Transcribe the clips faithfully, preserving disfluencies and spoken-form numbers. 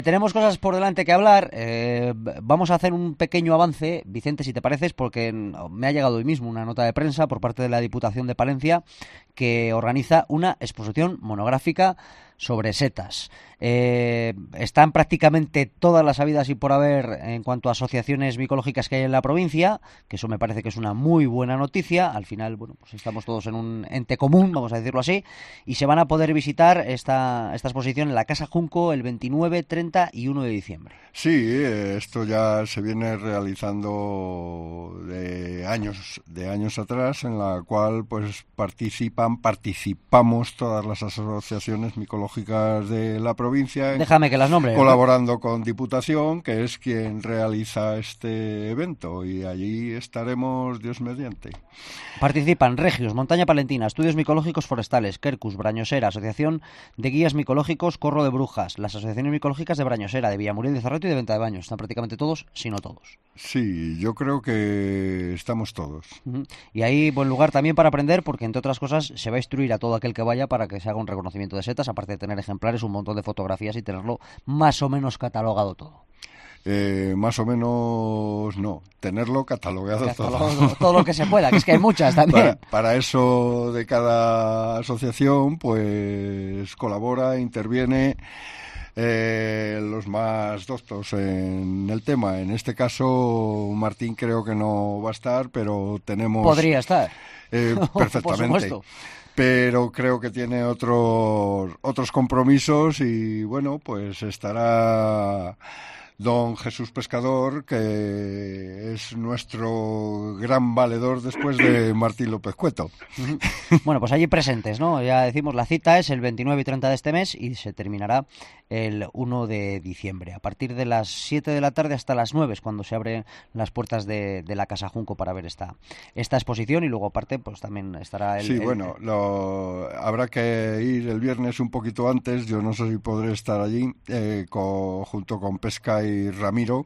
Tenemos cosas por delante que hablar. Eh, vamos a hacer un pequeño avance, Vicente, si te pareces, porque me ha llegado hoy mismo una nota de prensa por parte de la Diputación de Palencia que organiza una exposición monográfica sobre setas. Eh, están prácticamente todas las habidas y por haber en cuanto a asociaciones micológicas que hay en la provincia, que eso me parece que es una muy buena noticia. Al final, bueno, pues estamos todos en un ente común, vamos a decirlo así, y se van a poder visitar esta, esta exposición en la Casa Junco el veintinueve, treinta y uno de diciembre. Sí, esto ya se viene realizando de años, de años atrás, en la cual pues participan, participamos todas las asociaciones micológicas de la provincia. Déjame que las nombre. Colaborando con Diputación, que es quien realiza este evento, y allí estaremos, Dios mediante. Participan Regios, Montaña Palentina, Estudios Micológicos Forestales, Quercus, Brañosera, Asociación de Guías Micológicos Corro de Brujas, las asociaciones micológicas de Brañosera, de Villamuriel de Cerreto y de Venta de Baños. Están prácticamente todos, si no todos. Sí, yo creo que estamos todos. Uh-huh. Y ahí buen lugar también para aprender, porque entre otras cosas se va a instruir a todo aquel que vaya para que se haga un reconocimiento de setas, aparte de tener ejemplares, un montón de fotografías y tenerlo más o menos catalogado todo. Eh, más o menos no, tenerlo catalogado, catalogado todo. todo lo que se pueda, que es que hay muchas también. Para, para eso de cada asociación pues colabora, interviene eh, los más doctos en el tema. En este caso Martín creo que no va a estar, pero tenemos... Podría estar. Eh, perfectamente. Por pero creo que tiene otros otros compromisos y bueno, pues estará don Jesús Pescador, que es nuestro gran valedor después de Martín López Cueto. Bueno, pues allí presentes, ¿no? Ya decimos, la cita es el veintinueve y treinta de este mes y se terminará el uno de diciembre. A partir de las siete de la tarde hasta las nueve es cuando se abren las puertas de, de la Casa Junco para ver esta, esta exposición, y luego aparte pues también estará el... Sí, el... bueno, lo, habrá que ir el viernes un poquito antes. Yo no sé si podré estar allí eh, con, junto con Pesca y Ramiro.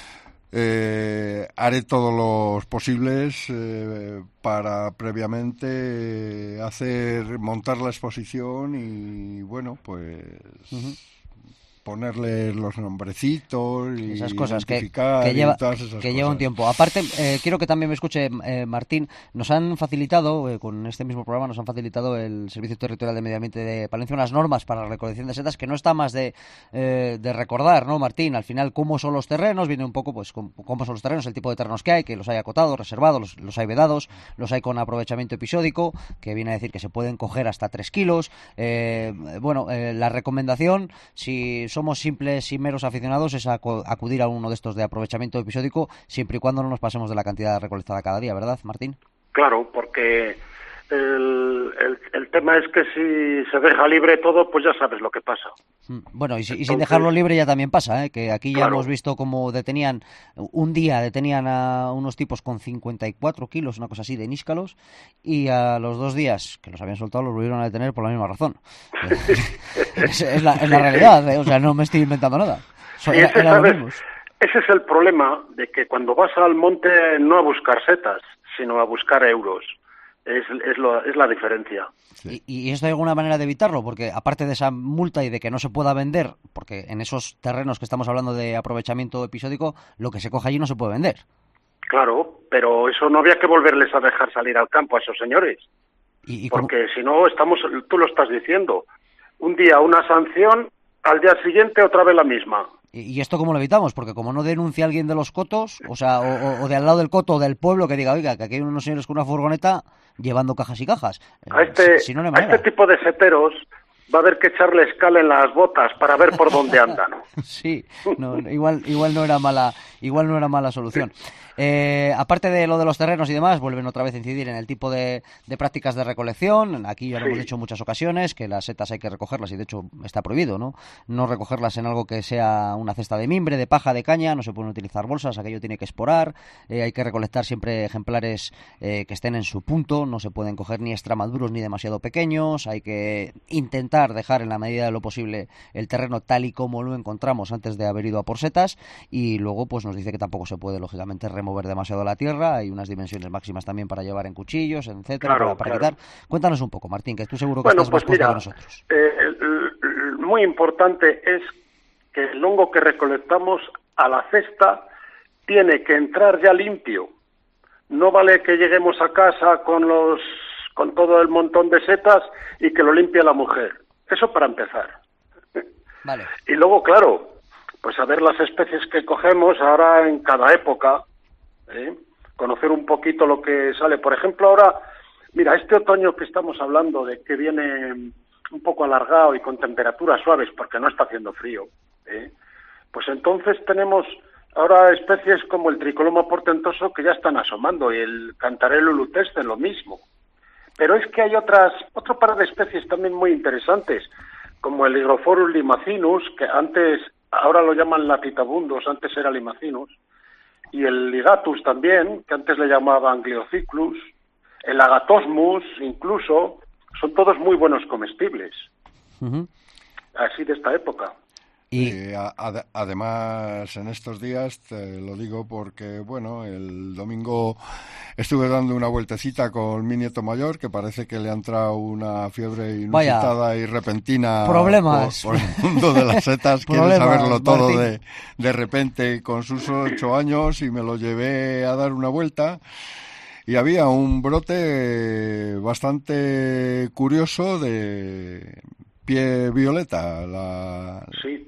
Eh, haré todos los posibles eh, para previamente hacer montar la exposición y bueno, pues uh-huh. ponerle los nombrecitos y esas cosas que, que lleva, y todas esas que cosas. lleva un tiempo. Aparte, eh, quiero que también me escuche eh, Martín. Nos han facilitado, eh, con este mismo programa, nos han facilitado el Servicio Territorial de Medio Ambiente de Palencia unas normas para la recolección de setas que no está más de, eh, de recordar, ¿no, Martín? Al final, cómo son los terrenos, viene un poco, pues, cómo, cómo son los terrenos, el tipo de terrenos que hay, que los hay acotados, reservados, los, los hay vedados, los hay con aprovechamiento episódico, que viene a decir que se pueden coger hasta tres kilos. Eh, bueno, eh, la recomendación, si somos simples y meros aficionados, es acudir a uno de estos de aprovechamiento episódico, siempre y cuando no nos pasemos de la cantidad recolectada cada día, ¿verdad, Martín? Claro, porque el, el, el tema es que si se deja libre todo, pues ya sabes lo que pasa. Bueno, y, si, Entonces, y sin dejarlo libre ya también pasa, ¿eh? Que aquí ya claro. hemos visto cómo detenían, un día detenían a unos tipos con cincuenta y cuatro kilos, una cosa así, de níscalos, y a los dos días que los habían soltado los volvieron a detener por la misma razón. es, es, la, es la realidad, ¿eh? O sea, no me estoy inventando nada. So, sí, era, ese, eran los ¿sabes? mismos. Ese es el problema, de que cuando vas al monte no a buscar setas, sino a buscar euros. Es, es, lo, es la diferencia. Sí. ¿Y, ¿Y esto hay alguna manera de evitarlo? Porque aparte de esa multa y de que no se pueda vender, porque en esos terrenos que estamos hablando de aprovechamiento episódico, lo que se coge allí no se puede vender. Claro, pero eso no había que volverles a dejar salir al campo a esos señores. ¿Y, y porque cómo? Si no, estamos, tú lo estás diciendo, un día una sanción, al día siguiente otra vez la misma. ¿Y esto cómo lo evitamos? Porque como no denuncia alguien de los cotos, o sea, o, o de al lado del coto o del pueblo que diga, oiga, que aquí hay unos señores con una furgoneta llevando cajas y cajas. A este, si, si no, no a este tipo de seteros va a haber que echarle escala en las botas para ver por dónde andan. Sí, no, igual, igual no era mala, igual no era mala solución. Eh, aparte de lo de los terrenos y demás, vuelven otra vez a incidir en el tipo de, de prácticas de recolección. Aquí ya lo sí. hemos dicho en muchas ocasiones, que las setas hay que recogerlas, y de hecho está prohibido, ¿no? No recogerlas en algo que sea una cesta de mimbre, de paja, de caña, no se pueden utilizar bolsas, aquello tiene que esporar, eh, hay que recolectar siempre ejemplares eh, que estén en su punto, no se pueden coger ni extramaduros ni demasiado pequeños, hay que intentar dejar en la medida de lo posible el terreno tal y como lo encontramos antes de haber ido a por setas, y luego pues nos dice que tampoco se puede, lógicamente, remover mover demasiado la tierra, hay unas dimensiones máximas también para llevar en cuchillos, etcétera, claro, para, para claro. quitar. Cuéntanos un poco, Martín, que tú seguro que bueno, estás pues más puesto mira, que nosotros. Eh, el, el, muy importante es que el hongo que recolectamos a la cesta tiene que entrar ya limpio. No vale que lleguemos a casa con los con todo el montón de setas y que lo limpie la mujer. Eso para empezar. Vale. Y luego, claro, pues a ver las especies que cogemos ahora en cada época, ¿eh? Conocer un poquito lo que sale. Por ejemplo, ahora, mira, este otoño que estamos hablando de que viene un poco alargado y con temperaturas suaves porque no está haciendo frío, ¿eh? Pues entonces tenemos ahora especies como el Tricoloma portentoso que ya están asomando y el Cantarellus lutescens lo mismo. Pero es que hay otras, otro par de especies también muy interesantes, como el Hygrophorus limacinus, que antes, ahora lo llaman latitabundos, antes era limacinus, y el Ligatus también, que antes le llamaban Gliocyclus, el Agatosmus incluso, son todos muy buenos comestibles, uh-huh. Así de esta época. Y eh, ad- además en estos días, te lo digo porque, bueno, el domingo estuve dando una vueltecita con mi nieto mayor, que parece que le ha entrado una fiebre inusitada Vaya. y repentina Problemas. Por, por el mundo de las setas, quiere saberlo todo de, de repente con sus ocho años, y me lo llevé a dar una vuelta. Y había un brote bastante curioso de pie violeta, la, sí.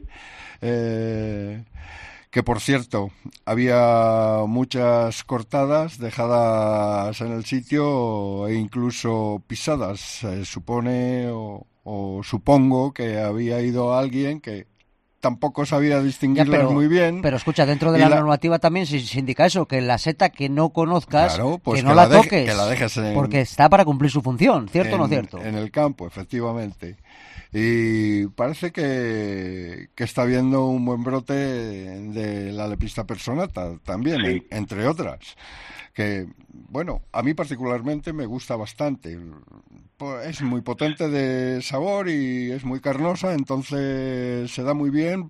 eh, que por cierto había muchas cortadas, dejadas en el sitio e incluso pisadas. Se supone o, o supongo que había ido alguien que tampoco sabía distinguirlas ya, pero, muy bien. Pero escucha, dentro de la, la normativa también se, se indica eso, que la seta que no conozcas, claro, pues que no que la, la deje, toques, que la dejes en, porque está para cumplir su función, ¿cierto en, o no cierto? En el campo, efectivamente. Y parece que, que está habiendo un buen brote de la lepista personata también, sí. en, entre otras. Que, bueno, a mí particularmente me gusta bastante. Es muy potente de sabor y es muy carnosa, entonces se da muy bien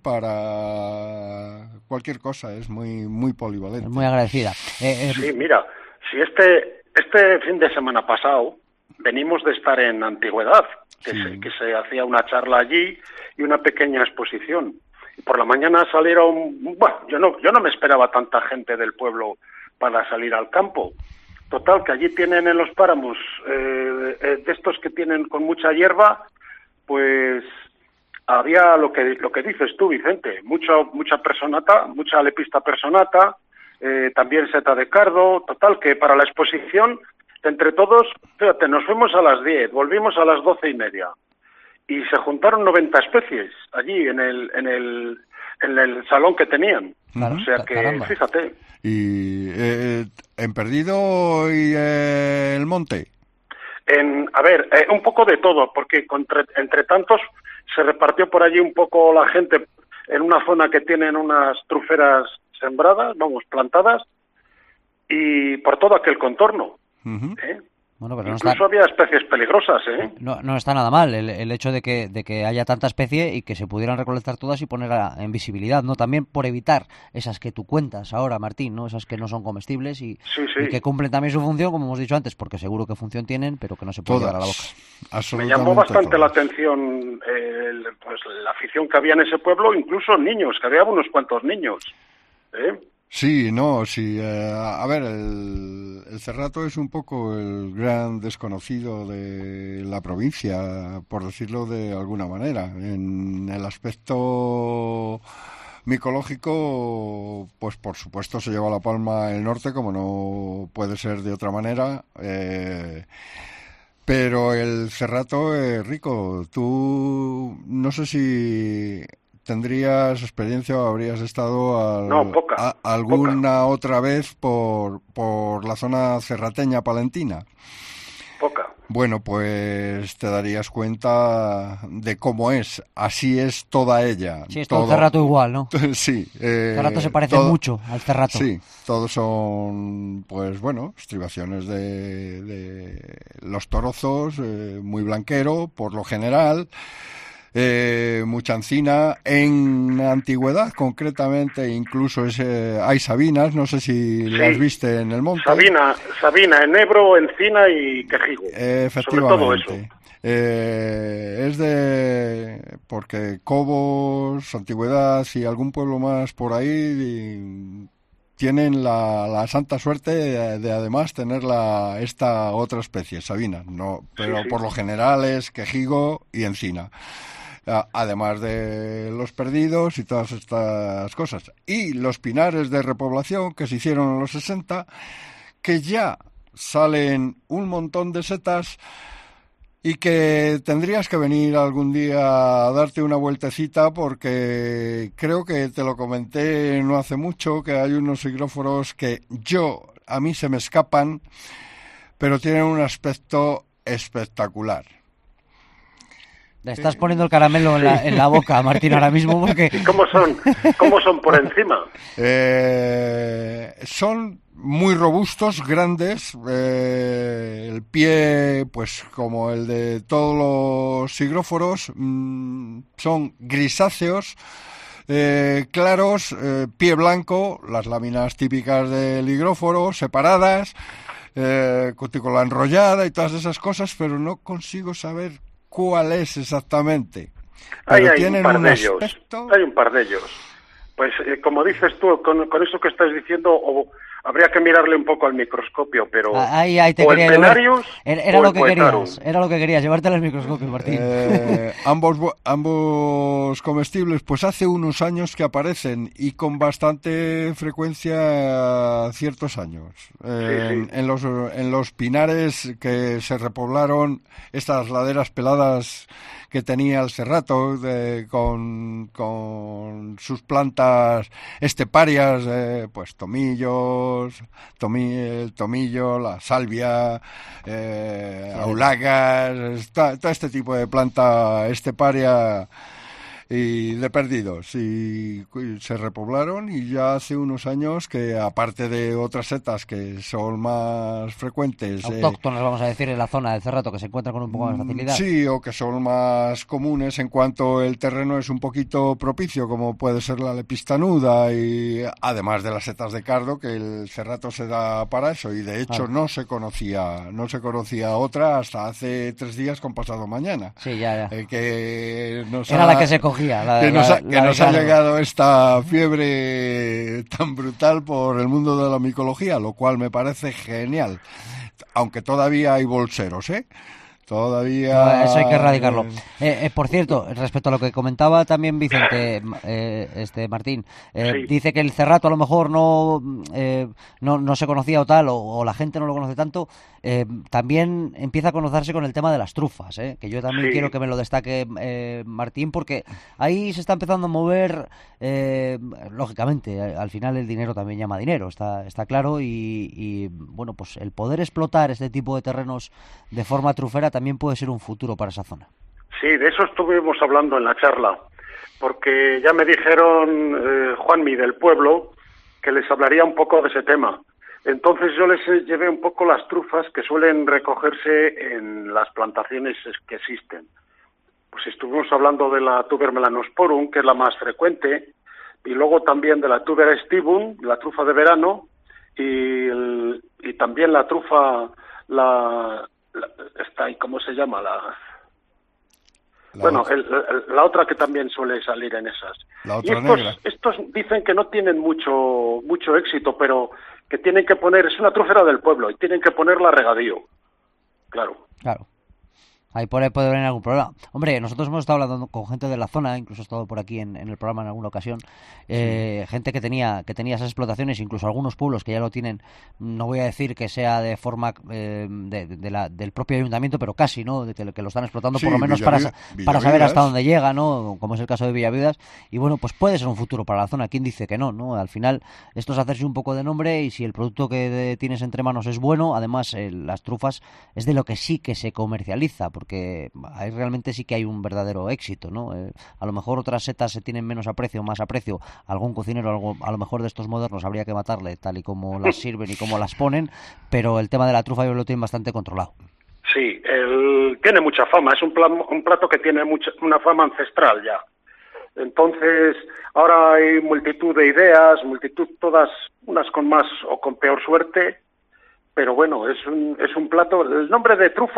para cualquier cosa, es muy muy polivalente. Muy agradecida. Eh, eh... Sí, mira, si este este fin de semana pasado venimos de estar en Antigüedad, que, sí. se, que se hacía una charla allí y una pequeña exposición. Y por la mañana salieron, bueno, yo no yo no me esperaba tanta gente del pueblo para salir al campo. Total, que allí tienen en los páramos eh, eh, de estos que tienen con mucha hierba, pues había lo que lo que dices tú, Vicente, mucha mucha personata, mucha lepista personata, eh, también seta de cardo. Total, que para la exposición, entre todos, fíjate, nos fuimos a las diez, volvimos a las doce y media, y se juntaron noventa especies allí en el en el en el salón que tenían. Claro, o sea que, caramba. Fíjate. ¿Y eh, en Perdido y eh, el Monte? En, a ver, eh, un poco de todo, porque entre, entre tantos se repartió por allí un poco la gente en una zona que tienen unas truferas sembradas, vamos, plantadas, y por todo aquel contorno. Uh-huh. ¿eh? Bueno, pero Incluso no está... había especies peligrosas, ¿eh? No, no está nada mal el, el hecho de que, de que haya tanta especie y que se pudieran recolectar todas y poner a, en visibilidad, ¿no? También por evitar esas que tú cuentas ahora, Martín, ¿no? Esas que no son comestibles y, sí, sí. y que cumplen también su función, como hemos dicho antes, porque seguro que función tienen, pero que no se puede todas, llevar a la boca. Me llamó bastante todas. la atención eh, pues, la afición que había en ese pueblo, incluso niños, que había unos cuantos niños, ¿eh? Sí, no, sí. Eh, a ver, el, el cerrato es un poco el gran desconocido de la provincia, por decirlo de alguna manera. En el aspecto micológico, pues por supuesto se lleva la palma el norte, como no puede ser de otra manera. Eh, pero el cerrato es rico. Tú, no sé si... ¿Tendrías experiencia o habrías estado al, no, poca, a, alguna poca. otra vez por, por la zona cerrateña palentina? Poca. Bueno, pues te darías cuenta de cómo es. Así es toda ella. Sí, es todo el cerrato igual, ¿no? Sí. Eh, el cerrato se parece todo, mucho al cerrato. Sí, todos son, pues bueno, estribaciones de, de los torozos, eh, muy blanquero, por lo general. Eh, mucha encina, en antigüedad concretamente incluso ese, hay sabinas, no sé si sí. las viste en el monte. Sabina, sabina, enebro, encina y quejigo. Eh, efectivamente. Sobre todo eso. Eh, es de... porque Cobos, Antigüedad y algún pueblo más por ahí y, tienen la, la santa suerte de, de además tener la, esta otra especie, Sabina, no, pero sí, sí. por lo general es quejigo y encina. Además de los perdidos y todas estas cosas. Y los pinares de repoblación que se hicieron en los sesenta, que ya salen un montón de setas y que tendrías que venir algún día a darte una vueltecita porque creo que te lo comenté no hace mucho, que hay unos higróforos que yo, a mí se me escapan, pero tienen un aspecto espectacular. Le estás poniendo el caramelo en la, en la boca, Martín, ahora mismo, porque... ¿Y cómo son? ¿Cómo son por encima? Eh, son muy robustos, grandes, eh, el pie, pues como el de todos los higróforos, mmm, son grisáceos, eh, claros, eh, pie blanco, las láminas típicas del higróforo, separadas, eh, cutícula enrollada y todas esas cosas, pero no consigo saber cuál es exactamente. Hay, Pero hay tienen un par un de ellos. aspecto... Hay un par de ellos. Pues eh, como dices tú, con, con eso que estás diciendo, o habría que mirarle un poco al microscopio, pero ahí, ahí te o quería el Venarius era, era o lo el que Poetarum. querías, era lo que querías, llevártela al microscopio, Martín. Eh, ambos ambos comestibles, pues hace unos años que aparecen y con bastante frecuencia ciertos años. Eh, Sí, sí. En, en los en los pinares que se repoblaron, estas laderas peladas que tenía el Cerrato, de, con, con sus plantas esteparias, eh, pues tomillos, tomi, el tomillo, la salvia, eh, aulagas, todo este tipo de planta esteparia y de perdidos, y, y se repoblaron, y ya hace unos años que, aparte de otras setas que son más frecuentes, autóctonas, eh, vamos a decir, en la zona del Cerrato, que se encuentran con un poco más de facilidad. Sí, o que son más comunes en cuanto el terreno es un poquito propicio, como puede ser la lepistanuda, y además de las setas de cardo, que el Cerrato se da para eso, y de hecho claro. no se conocía no se conocía otra hasta hace tres días con pasado mañana. Sí, ya, ya. Eh, que nos Era ha, la que se cogía. La, que nos, la, ha, que nos ha llegado esta fiebre tan brutal por el mundo de la micología, lo cual me parece genial. Aunque todavía hay bolseros, ¿eh? Todavía... Eso hay que erradicarlo. Eh, eh, por cierto, respecto a lo que comentaba también Vicente, eh, este Martín, eh, sí. dice que el Cerrato a lo mejor no, eh, no, no se conocía o tal, o, o la gente no lo conoce tanto. Eh, también empieza a conocerse con el tema de las trufas, ¿eh? Que yo también sí. quiero que me lo destaque eh, Martín, porque ahí se está empezando a mover, eh, lógicamente, al final el dinero también llama dinero, está, está claro, y, y bueno, pues el poder explotar este tipo de terrenos de forma trufera también puede ser un futuro para esa zona. Sí, de eso estuvimos hablando en la charla, porque ya me dijeron eh, Juanmi del pueblo que les hablaría un poco de ese tema. Entonces yo les llevé un poco las trufas que suelen recogerse en las plantaciones que existen. Pues estuvimos hablando de la Tuber melanosporum, que es la más frecuente, y luego también de la Tuber aestivum, la trufa de verano, y, el, y también la trufa, la, la está ahí, ¿cómo se llama? La, la bueno, el, el, la otra que también suele salir en esas. La otra y estos, negra. estos dicen que no tienen mucho mucho éxito, pero que tienen que poner, es una trufera del pueblo, y tienen que ponerla a regadío. Claro. Claro. Ahí por ahí puede venir algún problema. Hombre, nosotros hemos estado hablando con gente de la zona, incluso he estado por aquí en, en el programa en alguna ocasión, eh, sí. gente que tenía que tenía esas explotaciones, incluso algunos pueblos que ya lo tienen, no voy a decir que sea de forma eh, de, de la, del propio ayuntamiento, pero casi, ¿no? De que, que lo están explotando sí, por lo menos Villavidas, para, para saber hasta dónde llega, ¿no? Como es el caso de Villavidas. Y bueno, pues puede ser un futuro para la zona. ¿Quién dice que no? ¿no? Al final, esto es hacerse un poco de nombre, y si el producto que de, tienes entre manos es bueno, además eh, las trufas es de lo que sí que se comercializa, porque ahí realmente sí que hay un verdadero éxito, ¿no? Eh, a lo mejor otras setas se tienen menos aprecio, más aprecio. Algún cocinero, algo, a lo mejor de estos modernos, habría que matarle tal y como las sirven y como las ponen, pero el tema de la trufa yo lo tienen bastante controlado. Sí, el, tiene mucha fama, es un, plan, un plato que tiene mucha, una fama ancestral ya. Entonces, ahora hay multitud de ideas, multitud, todas, unas con más o con peor suerte, pero bueno, es un, es un plato, el nombre de trufa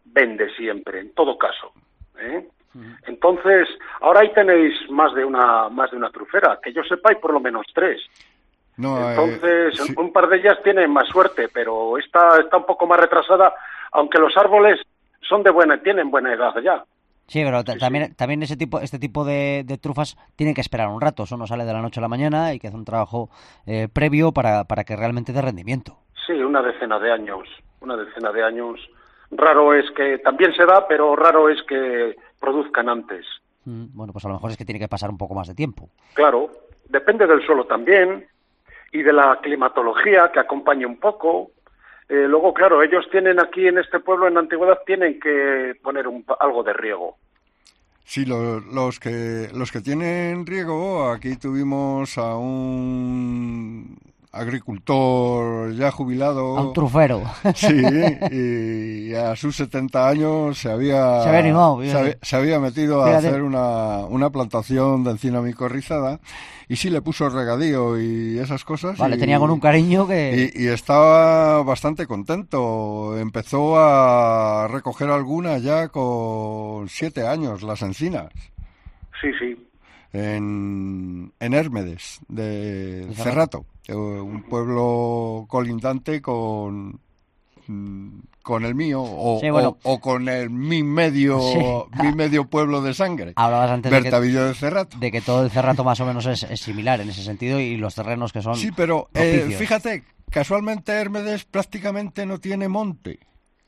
vende siempre, en todo caso, ¿eh? Entonces, ahora ahí tenéis más de una más de una trufera, que yo sepa hay por lo menos tres. No, Entonces, eh, sí. un par de ellas tienen más suerte, pero esta está un poco más retrasada, aunque los árboles son de buena, tienen buena edad ya. Sí, pero t- Sí, también, sí. también ese tipo, este tipo de, de trufas tienen que esperar un rato. Eso no sale de la noche a la mañana, hay que hacer un trabajo eh, previo para, para que realmente dé rendimiento. Sí, una decena de años, una decena de años. Raro es que, también se da, pero raro es que produzcan antes. Mm, Bueno, pues a lo mejor es que tiene que pasar un poco más de tiempo. Claro, depende del suelo también y de la climatología que acompañe un poco. Eh, luego, claro, ellos tienen aquí en este pueblo, en la antigüedad, tienen que poner un, pa- algo de riego. Sí, lo- los que los que tienen riego, aquí tuvimos a un agricultor ya A un jubilado, trufero. sí, y a sus setenta años se había Se había animado, se fíjate. había, se había metido a Fíjate. hacer una, una plantación de encina micorrizada y sí le puso regadío y esas cosas. Vale, y, tenía con un cariño que... y, y estaba bastante contento. Empezó a recoger algunas ya con siete años, las encinas, Sí, sí. en, en Hérmedes, de De Cerrato, eh, un pueblo colindante con, mm, con el mío, o, Sí, bueno. o, o con el mi medio, Sí. mi medio pueblo de sangre, Hablabas antes de que, Bertavillo de Cerrato. de que todo el cerrato más o menos es, es similar en ese sentido y los terrenos que son Sí, pero eh, propicios. fíjate, casualmente Hérmedes prácticamente no tiene monte.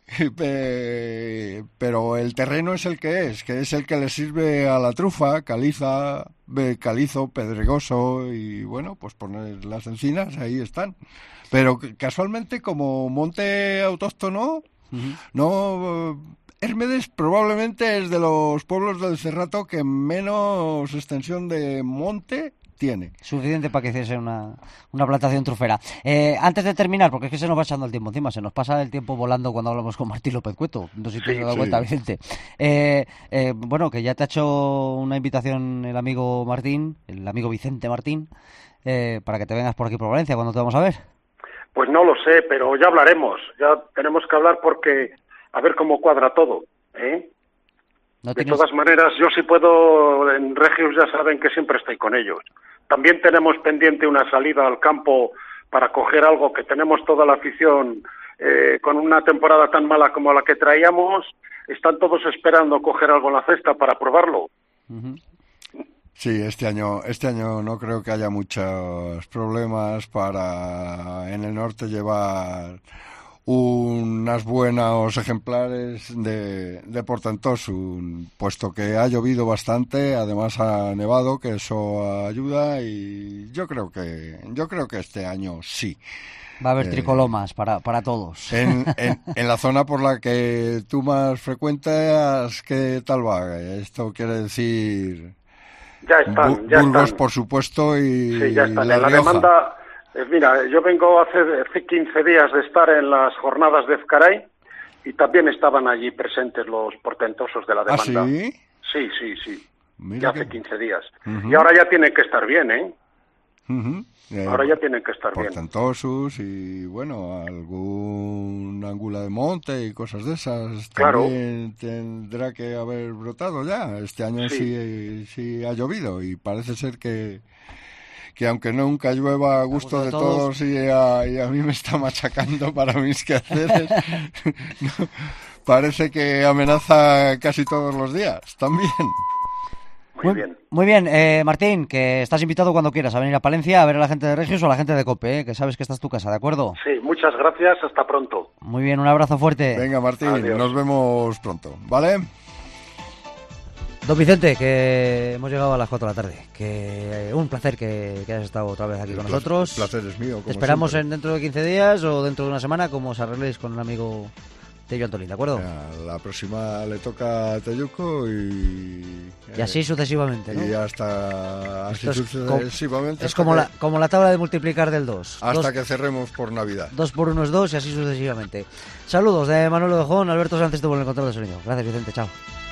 Eh, pero el terreno es el que es, que es el que le sirve a la trufa, caliza, eh, calizo, pedregoso y bueno, pues poner las encinas, ahí están. Pero c- casualmente como monte autóctono, Ujú. no, eh, Hérmedes probablemente es de los pueblos del Cerrato que menos extensión de monte tiene. Suficiente para que hiciese una, una plantación trufera. Eh, antes de terminar, porque es que se nos va echando el tiempo encima, se nos pasa el tiempo volando cuando hablamos con Martín López Cueto. No sé si te has Sí, dado sí. cuenta, Vicente. Eh, eh, bueno, que ya te ha hecho una invitación el amigo Martín, el amigo Vicente Martín, eh, para que te vengas por aquí por Valencia cuando te vamos a ver. Pues no lo sé, pero ya hablaremos. Ya tenemos que hablar porque a ver cómo cuadra todo, ¿eh? No De tienes... todas maneras, yo si puedo, en Regios ya saben que siempre estoy con ellos. También tenemos pendiente una salida al campo para coger algo que tenemos toda la afición eh, con una temporada tan mala como la que traíamos. Están todos esperando coger algo en la cesta para probarlo. Ujú. Sí, este año, este año no creo que haya muchos problemas para en el norte llevar unas buenos ejemplares de, de Portentoso, puesto que ha llovido bastante, además ha nevado, que eso ayuda y yo creo que, yo creo que este año sí. Va a haber Eh, tricolomas para, para todos. En, en, en la zona por la que tú más frecuentas, ¿qué tal va? Esto quiere decir Ya están, Bu- ya Burgos, están. por supuesto, y Sí, ya están. La En la Rioja. demanda, eh, mira, yo vengo hace, hace quince días de estar en las jornadas de Ezcaray y también estaban allí presentes los portentosos de la ¿Ah, demanda. sí? Sí, sí, sí. Mira Ya que- hace quince días. Ujú. Y ahora ya tienen que estar bien, ¿eh? Ujú. Eh, Ahora ya tienen que estar bien. Portentosos y, bueno, algún ángulo de monte y cosas de esas Claro. también tendrá que haber brotado ya. Este año sí, Sí. sí ha llovido y parece ser que, que aunque nunca llueva a gusto de todos y a, y a mí me está machacando para mis quehaceres, no, parece que amenaza casi todos los días también. Muy, Muy bien. Muy bien, eh, Martín, que estás invitado cuando quieras a venir a Palencia a ver a la gente de Regios o a la gente de COPE, eh, que sabes que esta es tu casa, ¿de acuerdo? Sí, muchas gracias. Hasta pronto. Muy bien, un abrazo fuerte. Venga, Martín, Adiós. nos vemos pronto, ¿vale? Don Vicente, que hemos llegado a las cuatro de la tarde. Que eh, un placer que, que hayas estado otra vez aquí con El nosotros. placer es mío, como Te esperamos siempre. en dentro de quince días o dentro de una semana, como os arregléis con un amigo Tello Antolín, ¿de acuerdo? Ya, la próxima le toca a Teyuco y... Y así sucesivamente, ¿no? Y hasta así Esto es sucesivamente. Es hasta como que- la, como la tabla de multiplicar del dos. Hasta dos, que cerremos por Navidad. dos por uno es dos y así sucesivamente. Saludos de Manuel Ojón, Alberto Sánchez estuvo en el control de sonido. Gracias, Vicente, chao.